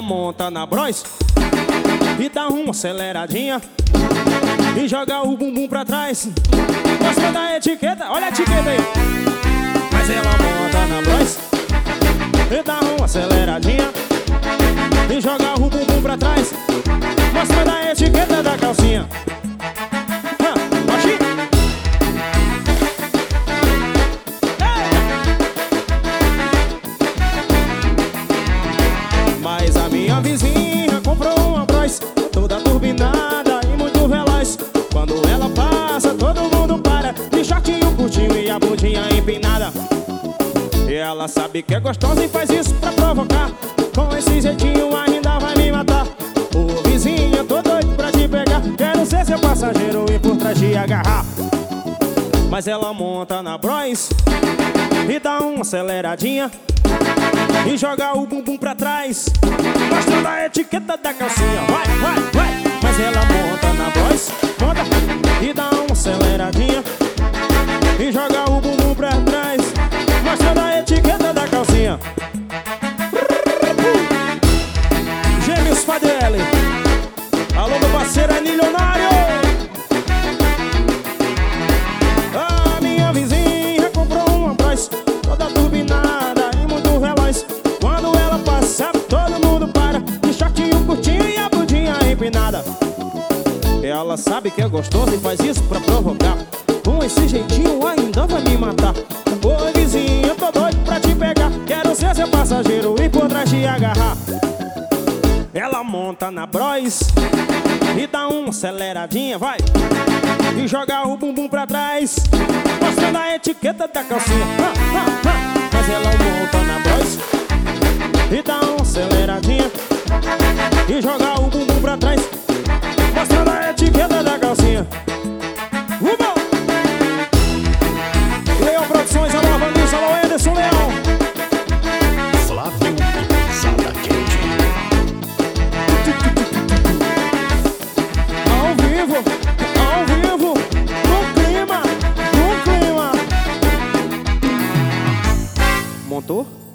monta na Bros e dá uma aceleradinha e joga o bumbum pra trás. Gosta da etiqueta, olha a etiqueta aí. Mas ela monta na Bros e dá uma aceleradinha e joga o bumbum pra trás. Gosta da etiqueta da calcinha. Mas a minha vizinha comprou uma Bros toda turbinada e muito veloz. Quando ela passa, todo mundo para, de shortinho curtinho e a bundinha empinada. E ela sabe que é gostosa e faz isso pra provocar. Com esse jeitinho ainda vai me matar. Ô vizinha, tô doido pra te pegar. Quero ser seu passageiro e por trás te agarrar. Mas ela monta na Bros e dá uma aceleradinha e joga o bumbum pra trás, mostrando a etiqueta da calcinha. Vai, vai, vai. Mas ela monta na Bros, monta e dá uma aceleradinha e joga o bumbum pra trás, mostrando a etiqueta da calcinha. Gêmeos Fadeli. Alô, meu parceiro é milionário. A minha vizinha comprou uma Bros toda turbinada e muito veloz. Quando ela passa, todo mundo para, de shortinho curtinho e a bundinha empinada. Ela sabe que é gostoso e faz isso pra provocar. Com esse jeitinho ainda vai me matar. Oi vizinha, tô doido pra te pegar. Quero ser seu passageiro e por trás te agarrar. Ela monta na Bros e dá uma aceleradinha, vai, e joga o bumbum pra trás, mostrando a etiqueta da calcinha. Mas ela monta na Bros e dá uma aceleradinha e joga o bumbum pra trás, mostrando a etiqueta da calcinha. Leão Produções, alô Vanilson, alô Ederson Leão. Flávio Sada Quente. Ao vivo, no clima. Montou?